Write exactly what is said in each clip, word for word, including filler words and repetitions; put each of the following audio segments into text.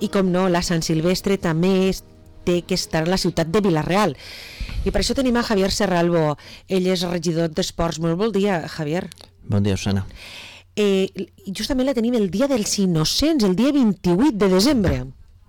I com no, la Sant Silvestre també és, té que estar a la ciutat de Vila-real. I per això tenim a Javier Serralbo. Ell és regidor d'Esports. Molt bon dia, Javier. Bon dia, Susana. Eh, justament la tenim el dia dels Innocents, el dia vint-i-vuit de desembre.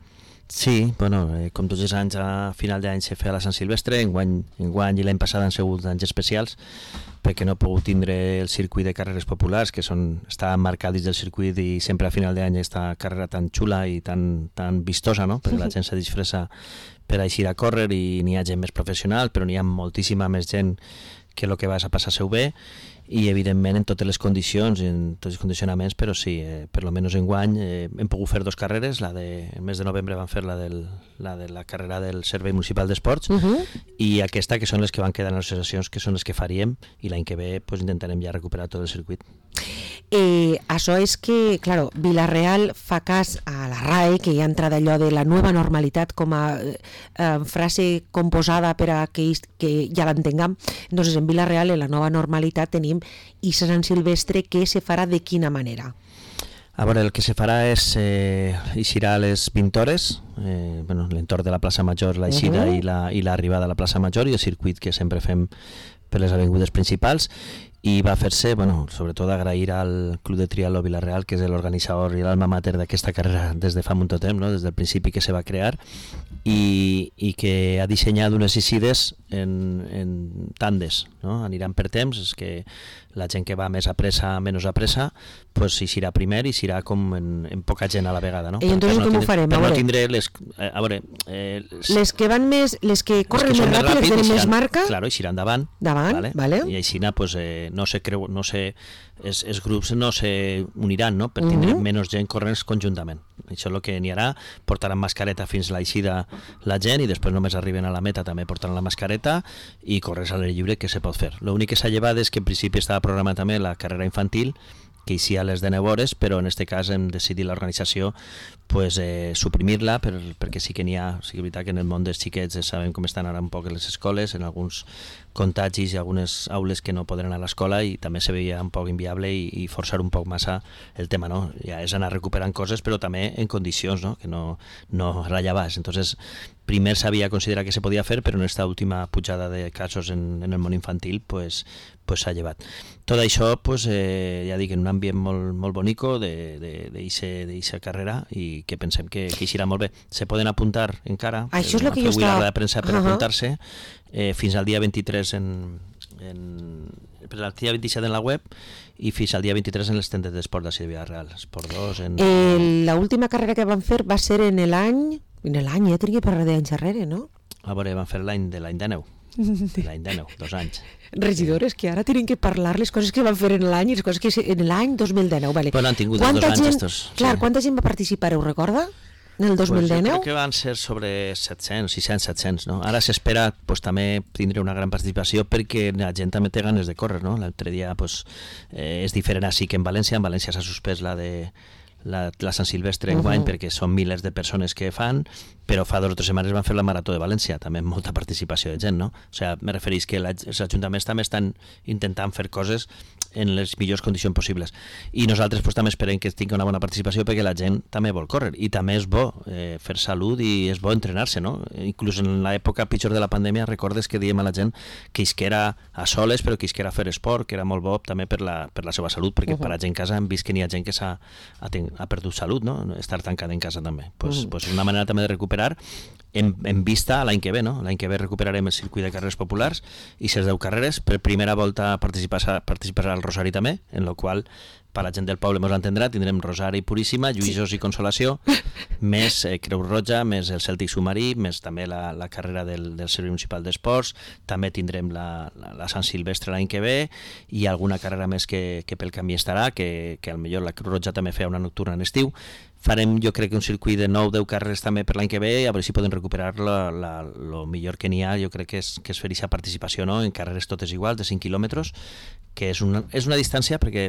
Sí, bueno, eh, com tots els anys a final d'any se feia la Sant Silvestre, enguany, enguany i l'any passat han sigut anys especials perquè no he pogut tindre el circuit de carreres populars que són, estaven marcats dins del circuit i sempre a final d'any aquesta carrera tan xula i tan, tan vistosa, no? Perquè la gent se disfressa per aixir a córrer i n'hi ha gent més professional, però n'hi ha moltíssima més gent que el que vas a passar-se-ho bé i evidentment en totes les condicions, en tots els condicionaments, però sí, eh, per lo menos enguany eh, hem pogut fer dos carreres, la de, el mes de novembre van fer la, del, la de la carrera del Servei Municipal d'Esports uh -huh. i aquesta que són les que van quedar en les associacions, que són les que faríem i l'any que ve pues, intentarem ja recuperar tot el circuit. Eh, això és que, claro, Vila-real fa cas a la R A E, que ja ha entrat allò de la nova normalitat com a eh, frase composada per a que, que ja l'entenguem. Entonces, en Vila-real, en la nova normalitat, tenim i Sant Silvestre, que se farà de quina manera? A veure, el que se farà és eh, eixirà a les vint hores, eh, bueno, l'entorn de la plaça Major, l'eixida uh-huh. i la, i l'arribada a la plaça Major i el circuit que sempre fem per les avingudes principals, i va fer-se, bueno, sobretot agrair al Club de Triatló Vila-real, que és l'organitzador i l'alma mater d'aquesta carrera des de fa molt temps, no? Des del principi que se va crear, i, i que ha dissenyat unes eixides en, en tandes, no? Aniran per temps, és que la gent que va més a pressa, menys a pressa, pues eixirà primer i serà com en, en poca gent a la vegada, no? I entonces no com tindre, ho farem? Per no tindre les... Eh, a veure... Eh, les que van més... Les que corren les que més ràpid, les que tenen més marca... Claro, eixiran davant. Davant, vale. vale. I aixina, pues, eh, no se creu... No se, els, els grups no se uniran, no? Per tindre uh -huh. menys gent corrent conjuntament. Això és el que n'hi haurà. Portaran mascareta fins a l'eixida la gent i després només arriben a la meta també portaran la mascareta i corres a l'aire lliure, que se pot fer. L'únic que s'ha llevat és que en principi estava programat també la carrera infantil, que hi a les de nou hores, però en aquest cas hem decidit l'organització pues, eh, suprimir-la per, perquè sí que n'hi ha, sí que és veritat que en el món dels xiquets eh, sabem com estan ara un poc les escoles, en alguns contagis i algunes aules que no podran anar a l'escola i també se veia un poc inviable i, i forçar un poc massa el tema, no? Ja és anar recuperant coses però també en condicions, no? Que no, no ratlla baix. Entonces, primer s'havia considerat que se podia fer, però en aquesta última pujada de casos en, en el món infantil pues, pues s'ha llevat. Tot això, pues, eh, ja dic, en un ambient molt, molt bonico d'eixa carrera i que pensem que, que eixirà molt bé. Se poden apuntar encara, això és el que jo estava... la de premsa per uh -huh. apuntar-se eh, fins al dia vint-i-tres en, en, per al dia vint-i-set en la web i fins al dia vint-i-tres en les tendes d'esport de Vila-real. Esport dos en... Eh, la última carrera que van fer va ser en l'any... En l'any, ja tenia per d'anys darrere, no? A veure, van fer l'any de l'any de neu. L'any de neu, dos anys. Regidores, que ara tenen que parlar les coses que van fer en l'any i les coses que en l'any dos mil dinou. Vale. Bueno, han tingut dos anys gent, estos. Clar, sí. Quanta gent va participar, ho recorda? En el dos mil dinou? Pues jo crec que van ser sobre set-cents, sis-cents, set-cents, no? Ara s'espera pues, també tindre una gran participació perquè la gent també té ganes de córrer, no? L'altre dia pues, eh, és diferent així que en València. En València s'ha suspès la de la, la Sant Silvestre enguany uh -huh. perquè són milers de persones que fan, però fa dues o tres setmanes van fer la Marató de València, també amb molta participació de gent, no? O sigui, me referís que la, els ajuntaments també estan intentant fer coses en les millors condicions possibles. I nosaltres pues, també esperem que tingui una bona participació perquè la gent també vol córrer i també és bo eh, fer salut i és bo entrenar-se, no? Inclús en l'època pitjor de la pandèmia recordes que diem a la gent que isquera a soles però que isquera a fer esport, que era molt bo també per la, per la seva salut, perquè uh -huh. parats en casa hem vist que n'hi ha gent que s'ha ha perdut salut, no? Estar tancada en casa també. Pues, uh -huh. pues és una manera també de recuperar en, en vista a l'any que ve, no? L'any que ve recuperarem el circuit de carreres populars i ses deu carreres. Per primera volta participarà, participarà el Rosari també, en la qual per la gent del poble mos entendrà, tindrem Rosari Puríssima, Lluïsos sí. i Consolació, més eh, Creu Roja, més el Cèltic Submarí, més també la, la carrera del, del Servei Municipal d'Esports, també tindrem la, la, la Sant Silvestre l'any que ve i alguna carrera més que, que pel camí estarà, que, que potser la Creu Roja també feia una nocturna en estiu. Farem, jo crec, que un circuit de nou deu carreres també per l'any que ve, a veure si podem recuperar el millor que n'hi ha, jo crec que és, que és fer aquesta participació, no? En carreres totes iguals, de cinc quilòmetres, que és una, és una distància perquè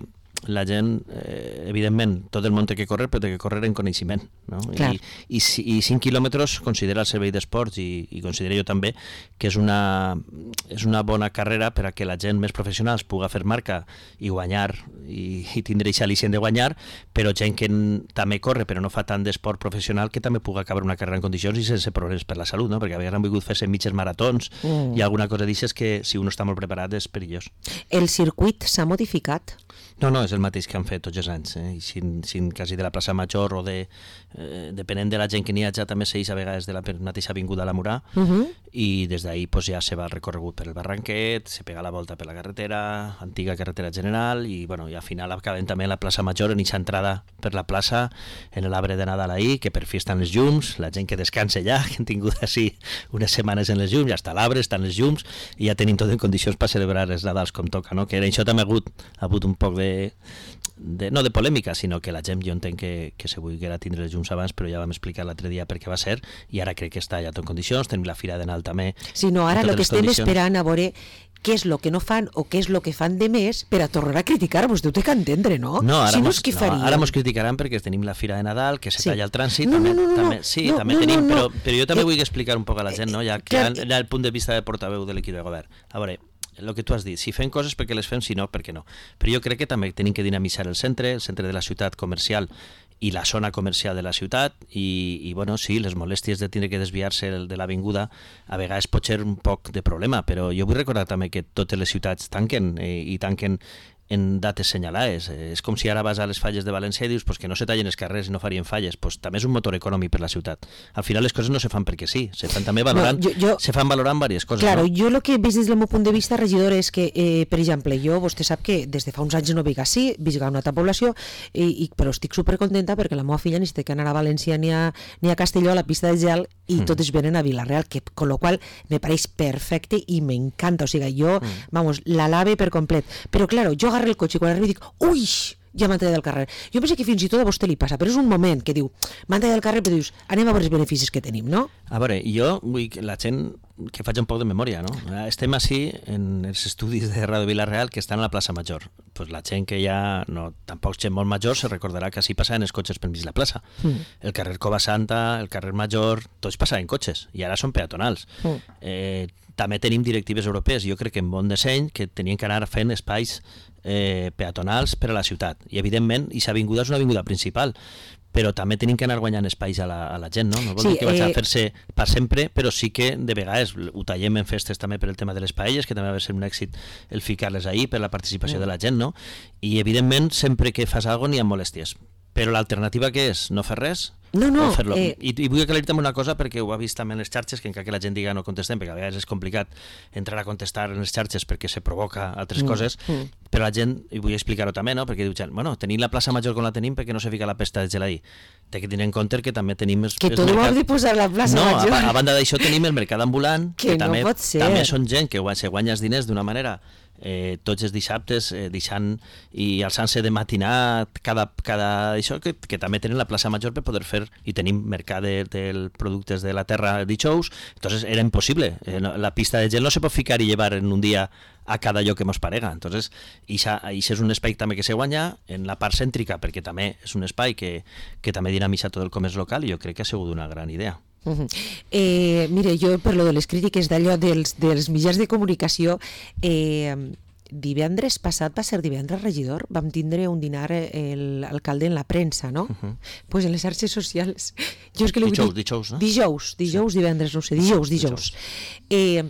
la gent, eh, evidentment, tot el món té que córrer, però té que córrer en coneixement, no? I, i, i cinc quilòmetres considera el servei d'esports i, i considero jo també que és una, és una bona carrera per a que la gent més professional puga fer marca i guanyar i, i tindre aquesta al·licient de guanyar, però gent que també corre però no fa tant d'esport professional que també puga acabar una carrera en condicions i sense problemes per la salut, no? Perquè a vegades han volgut fer-se mitges maratons mm. i alguna cosa d'aixes que si un està molt preparat és perillós. El circuit s'ha modificat? No, no, és el mateix que han fet tots els anys, eh? I sin, sin quasi de la plaça Major o de... Eh, depenent de la gent que n'hi ha ja també s'eix a vegades de la mateixa avinguda a la Murà uh -huh. i des d'ahir pues, ja se va recorregut per el Barranquet, se pega la volta per la carretera, antiga carretera general i bueno, i al final acabem també la plaça Major en aquesta entrada per la plaça en l'arbre de Nadal ahir, que per fi estan les llums, la gent que descansa ja, que han tingut així unes setmanes en les llums, ja està l'arbre, estan les llums i ja tenim tot en condicions per celebrar els Nadals com toca, no? Que això també ha hagut, ha hagut un poc de, de, no de polèmica, sinó que la gent jo entenc que, que se volguera tindre els llums abans, però ja vam explicar l'altre dia per què va ser i ara crec que està ja tot en condicions, tenim la Fira de Nadal també. Sí, no, ara el que estem condicions. esperant a veure què és el que no fan o què és el que fan de més per a tornar a criticar, vostè ho té que entendre, no? No, ara, si no, mos, no, ara mos criticaran perquè tenim la Fira de Nadal, que se sí. talla el trànsit, no, també, no, no, també, no, sí, no, també no, tenim, no, no. Però, però jo també eh, vull explicar un poc a la gent, no? Ja que clar, era el punt de vista de portaveu de l'equip de govern. A veure, el que tu has dit, si fem coses perquè les fem, si no, perquè no. Però jo crec que també tenim que dinamitzar el centre, el centre de la ciutat comercial i la zona comercial de la ciutat i, i bueno, sí, les molèsties de tindre que desviar-se de l'avinguda a vegades pot ser un poc de problema, però jo vull recordar també que totes les ciutats tanquen eh, i tanquen en dates senyalades. És com si ara vas a les falles de València i dius pues, que no se tallen els carrers i no farien falles. Pues, també és un motor econòmic per la ciutat. Al final les coses no se fan perquè sí, se fan també valorant, no, jo, jo, se fan valorant diverses coses. Claro, no? jo el que veig des del meu punt de vista, regidor, és que, eh, per exemple, jo, vostè sap que des de fa uns anys no vinc així, visc a una altra població, i, i, però estic supercontenta perquè la meva filla ni té que anar a València ni a, ni a Castelló, a la pista de gel, i mm. totes venen a Vila-real, que, con lo qual me pareix perfecte i m'encanta. O sigui, jo, mm. vamos, l'alave per complet. Però, claro, jo agarro el cotxe i quan arribo dic, ui, ja m'han tallat del carrer. Jo penso que fins i tot a vostè li passa, però és un moment que diu, m'han tallat del carrer, però dius, anem a veure els beneficis que tenim, no? A veure, jo vull que la gent que faci un poc de memòria, no? Estem així en els estudis de Ràdio Vila-real que estan a la plaça Major. Pues la gent que ja, no, tampoc gent molt major, se recordarà que així passaven els cotxes per mig la plaça. Mm. El carrer Cova Santa, el carrer Major, tots passaven cotxes, i ara són peatonals. Mm. Eh, també tenim directives europees, jo crec que en bon disseny, que tenien que anar fent espais eh, peatonals per a la ciutat. I, evidentment, aquesta avinguda és una avinguda principal, però també tenim que anar guanyant espais a la, a la gent, no? No vol sí, dir que vaig eh... a fer-se per sempre, però sí que de vegades ho tallem en festes també per el tema de les paelles, que també va ser un èxit el ficar-les ahir per la participació mm. de la gent, no? I, evidentment, sempre que fas alguna cosa n'hi ha molèsties. Però l'alternativa què és? No fer res? No, no. no eh... I, I vull aclarir també una cosa perquè ho ha vist també en les xarxes, que encara que la gent diga no contestem, perquè a vegades és complicat entrar a contestar en les xarxes perquè se provoca altres mm. coses, mm. però la gent, i vull explicar-ho també, no? Perquè diu gent, bueno, tenim la plaça Major com la tenim perquè no se fica la pesta de geladí. Té que tenir en compte que també tenim... Els, que tot ho heu de posar la plaça no, Major. No, a, a banda d'això tenim el mercat ambulant, que, que no també, pot ser. també són gent que se guanya els diners d'una manera eh, tots els dissabtes eh, deixant i alçant-se de matinat cada, cada això que, que també tenen la plaça Major per poder fer, i tenim mercat de, de productes de la terra dijous, entonces era impossible, eh, no, la pista de gel no se pot ficar i llevar en un dia a cada lloc que mos parega, entonces això és un espai també que se guanya en la part cèntrica, perquè també és un espai que, que també dinamitza tot el comerç local, i jo crec que ha sigut una gran idea. Uh-huh. eh, mire, jo per lo de les crítiques d'allò dels, dels mitjans de comunicació, eh, divendres passat va ser divendres, regidor, vam tindre un dinar l'alcalde en la premsa, no? Uh-huh. Pues en les xarxes socials. Jo és que dijous, dic... dijous, no? Dijous, dijous, sí. divendres, no sé, dijous, dijous. dijous. Eh,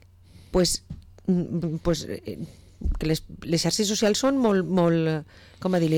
pues, pues eh, que les, les xarxes socials són molt, molt, com a dir,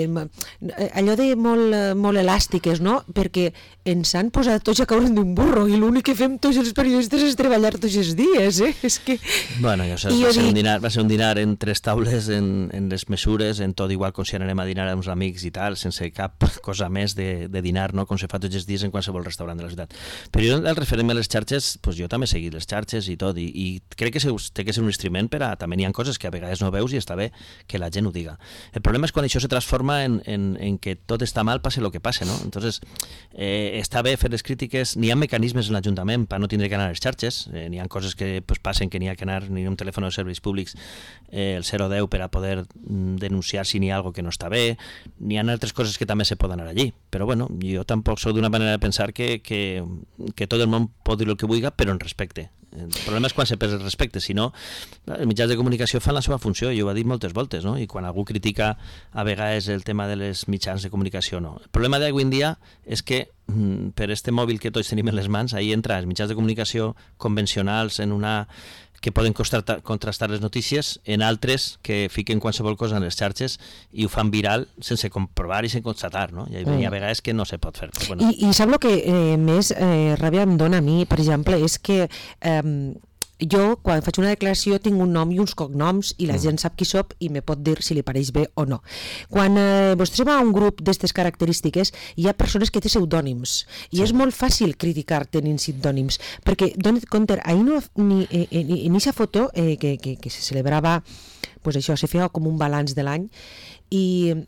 allò de molt, molt elàstiques, no? Perquè ens han posat tots a caure d'un burro i l'únic que fem tots els periodistes és treballar tots els dies, eh? És que... Bueno, ja saps, va, ser dic... un dinar, va ser un dinar en tres taules, en, en les mesures, en tot igual com si anem a dinar amb uns amics i tal, sense cap cosa més de, de dinar, no? Com se fa tots els dies en qualsevol restaurant de la ciutat. Però jo, al referent a les xarxes, pues jo també he seguit les xarxes i tot, i, i crec que se, té que ser un instrument per a... També n'hi ha coses que a vegades no no veus i està bé que la gent ho diga. El problema és quan això se transforma en, en, en que tot està mal, passe el que passe, no? Entonces, eh, està bé fer les crítiques, n'hi ha mecanismes en l'Ajuntament per no tindre que anar a les xarxes, eh, n'hi ha coses que pues, passen que n'hi ha que anar ni un telèfon de serveis públics, eh, el zero deu per a poder denunciar si n'hi ha algo que no està bé, n'hi ha altres coses que també se poden anar allí, però bueno, jo tampoc soc d'una manera de pensar que, que, que tot el món pot dir el que vulgui, però en respecte. El problema és quan se perd el respecte, si no, els mitjans de comunicació fan la seva funció, jo ho he dit moltes voltes, no? I quan algú critica a vegades el tema de les mitjans de comunicació, no. El problema d'avui en dia és que per este mòbil que tots tenim en les mans, ahí entra els mitjans de comunicació convencionals en una que poden contrastar les notícies, en altres que fiquen qualsevol cosa en les xarxes i ho fan viral sense comprovar i sense constatar, no? I hi ha vegades que no se pot fer. Però bueno. I, I sap el que eh, més eh, ràbia em dona a mi, per exemple, és que eh, jo, quan faig una declaració, tinc un nom i uns cognoms i la gent sap qui soc i me pot dir si li pareix bé o no. Quan eh, vostè va a un grup d'aquestes característiques, hi ha persones que té pseudònims i sí. És molt fàcil criticar tenint pseudònims, perquè, dona't compte, ahir no, ni, eh, ni, en aquesta foto eh, que, que, que se celebrava, pues això, se feia com un balanç de l'any i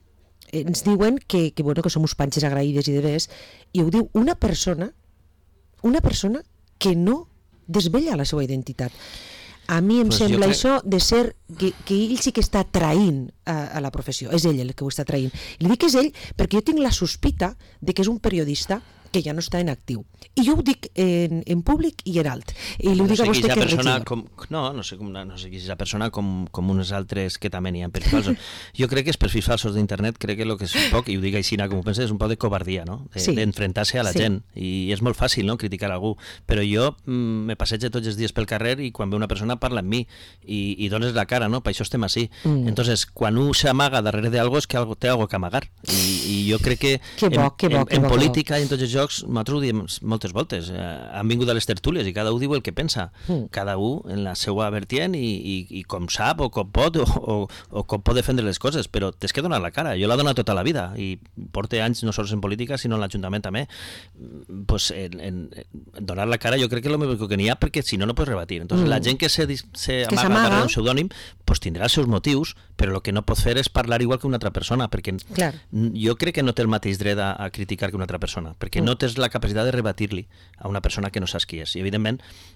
ens diuen que, que, bueno, que som uns panxes agraïdes i de ves, i ho diu una persona, una persona que no desvella la seva identitat. A mi em pues sembla crec... això de ser que, que ell sí que està traint a, a la professió, és ell el que ho està traint. I li dic que és ell perquè jo tinc la sospita de que és un periodista que ja no està en actiu. I jo ho dic en, en públic i en alt. I li ho no dic sé a vostè que és persona com, no, no sé, com, no sé qui és la persona com, com unes altres que també n'hi ha perfils falsos. Jo crec que els perfils falsos d'internet, crec que el que és un poc, i ho dic així, com ho penses, és un poc de covardia, no? De, sí. D'enfrontar-se a la sí. gent. I és molt fàcil, no?, criticar algú. Però jo mm, me passejo tots els dies pel carrer i quan ve una persona parla amb mi i, i dones la cara, no? Per això estem així. Mm. Entonces, quan un s'amaga darrere d'algo és que algo, té algo que amagar. I, i jo crec que, que bo, en, que bo, en, que en bo, política i en tots els jocs, nosaltres ho diem moltes voltes, eh, han vingut a les tertúlies i cada un diu el que pensa, mm. cada un en la seva vertient i, i, i com sap o com pot o, o, o com pot defendre les coses, però tens que donar la cara. Jo l'he donat tota la vida i porto anys no sols en política sinó en l'Ajuntament també. Pues, en, en, en donar la cara jo crec que és el millor que n'hi ha, perquè si no no pots rebatir. Entonces, mm. la gent que se, se que amaga darrere un pseudònim pues, tindrà els seus motius, però el que no pot fer és parlar igual que una altra persona, perquè Clar. jo crec que no té el mateix dret a, a criticar que una altra persona, perquè mm. no tens la capacitat de rebatir-li a una persona que no saps qui és. I evidentment,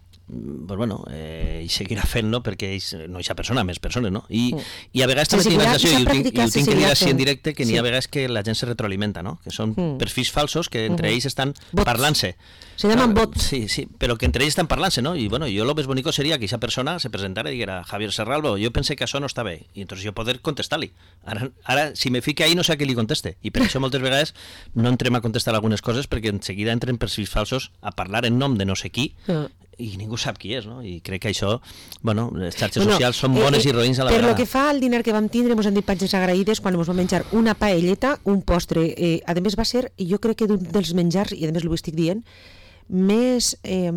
pues bueno, eh, i seguirà fent-lo perquè ells, no és persona, més persones, no? I, mm. i a vegades també tinc la sensació, i ho tinc, i ho tinc que dir així en directe, que n'hi ha vegades que la gent se retroalimenta, no? Que són mm. perfils falsos que entre ells estan bots. Parlant-se. Se llaman bots. Sí, sí, però que entre ells estan parlant-se, no? I bueno, jo lo més bonico seria que aquesta persona se presentara i diguera Javier Serralbo, jo pensé que això no està bé, i entonces jo poder contestar-li. Ara, ara, si me fique ahí no sé a què li conteste, i per això moltes vegades no entrem a contestar algunes coses perquè en seguida entren perfils falsos a parlar en nom de no sé qui, mm. i ningú sap qui és, no? I crec que això, bueno, les xarxes bueno, socials són bones eh, i roïns a la per vegada. Per lo que fa al diner que vam tindre, ens han dit panxes agraïdes quan ens vam menjar una paelleta, un postre. Eh, a més va ser, jo crec que d'un dels menjars, i a més ho estic dient, més eh,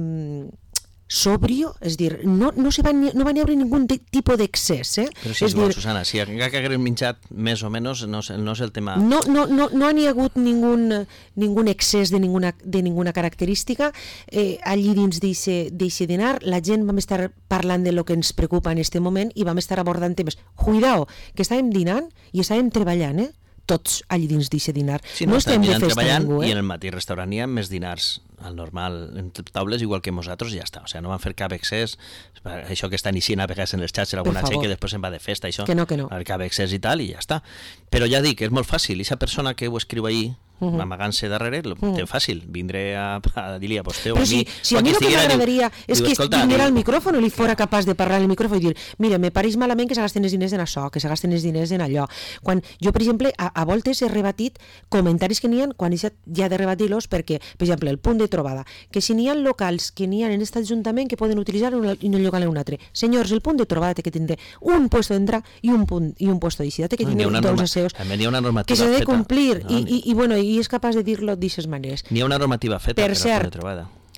sobrio, és dir, no, no, se va, no va haver ningú de, tipus d'excés. Eh? Però sí, és igual, dir, Susana, si encara que haguem menjat més o menys, no, no és el tema... No, no, no, no n'hi ha hagut ningun, ningun excés de ninguna, de ninguna característica. Eh, allí dins d'eixe dinar, la gent vam estar parlant de lo que ens preocupa en este moment i vam estar abordant temes. Cuidao, que estàvem dinant i estàvem treballant, eh? Tots allí dins d'eixe dinar. Sí, no, no estem de festa ningú, eh? I en el mateix restaurant hi ha més dinars al normal, en taules igual que nosaltres, ja està. O sigui, no van fer cap excés, això que estan eixint a vegades en les xarxes, alguna gent que després se'n va de festa, això, que no, que no. cap excés i tal, i ja està. Però ja dic, és molt fàcil, aquesta persona que ho escriu ahir, Uh -huh. amagant-se darrere, ho té fàcil, vindré a, a dir-li a vostè o a mi. Si, si a mi el que m'agradaria és que vinguera al micròfon i li fora capaç de parlar al micròfon i dir, mira, me pareix malament que se gasten els diners en això, que se gasten els diners en allò. Quan jo, per exemple, a, a voltes he rebatit comentaris que n'hi ha, quan ja, ja he de rebatir-los, perquè, per exemple, el punt de trobada, que si n'hi ha locals que n'hi ha en aquest ajuntament que poden utilitzar i no llogar en un altre. Senyors, el punt de trobada té que tindre un puesto d'entrar i un punt i un puesto d'eixida, té que tindre no, dos aseos que s'ha de complir, no, i, i, i, bueno, i és capaç de dir-lo d'aixes maneres. N'hi ha una normativa feta per, per a la trobada.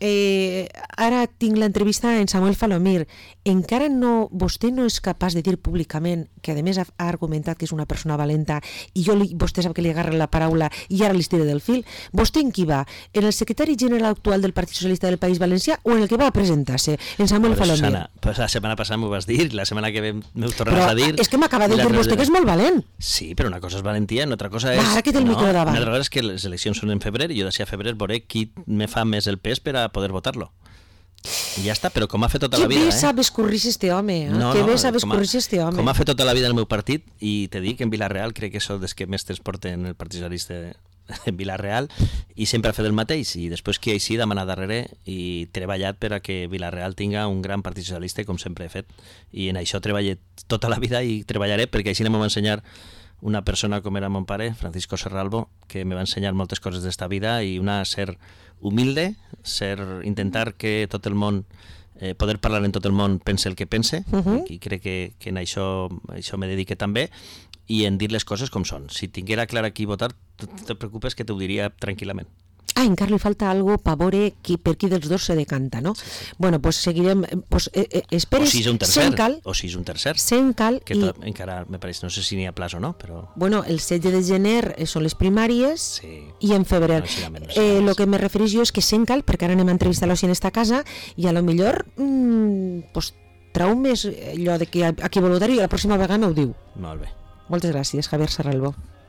eh, ara tinc l'entrevista en Samuel Falomir. Encara no, vostè no és capaç de dir públicament, que a més ha, ha argumentat que és una persona valenta, i jo li, vostè sap que li agarra la paraula i ara li estira del fil, vostè en qui va? En el secretari general actual del Partit Socialista del País Valencià o en el que va a presentar-se, en Samuel Però, Falomir? Susana, pues la setmana passada m'ho vas dir, la setmana que ve m'ho tornaràs Però a dir. és que m'acaba de dir vostè que és molt valent. Sí, però una cosa és valentia, una altra cosa és... Va, ara que té el no, micro davant. Una altra cosa és que les eleccions són en febrer i jo d'ací a febrer veuré qui me fa més el pes per a poder votar-lo. I ja està, però com ha fet tota Que la vida... bé eh? sap escurrir este home, eh? No, que no, bé sap com ha- escurrir este home. Com ha fet tota la vida el meu partit, i te dic, en Vila-real crec que sóc dels que més temps porten el Partit Socialista en Vila-real, i sempre ha fet el mateix, i després que així demanar darrere i treballat per a que Vila-real tinga un gran Partit Socialista, com sempre he fet, i en això treballé tota la vida i treballaré, perquè així m'ho va ensenyar una persona com era mon pare, Francisco Serralbo, que me va ensenyar moltes coses d'esta vida, i una, ser humilde, ser, intentar que tot el món, eh, poder parlar en tot el món pense el que pense, uh -huh. i crec que, que en això, això me dedique també, i en dir les coses com són. Si tinguera clar a qui votar, no te preocupes que t'ho diria tranquil·lament. Ah, encara li falta algo per veure qui, per qui dels dos se decanta, no? Sí, sí. Bueno, pues seguirem... Pues, eh, eh, esperes, o si és un tercer, Sencal, o si és un tercer, Sencal que i... tot, encara me pareix, no sé si n'hi ha plaç o no, però... Bueno, el setze de gener eh, són les primàries Sí. i en febrer. No, sí, no, sí, Eh, sí. lo que me refereix jo és que Sencal, perquè ara anem a entrevistar-lo en esta casa, i a lo millor mmm, pues, trau més allò de que a, a qui vol votar i la pròxima vegada no ho diu. Molt bé. Moltes gràcies, Javier Serralbo.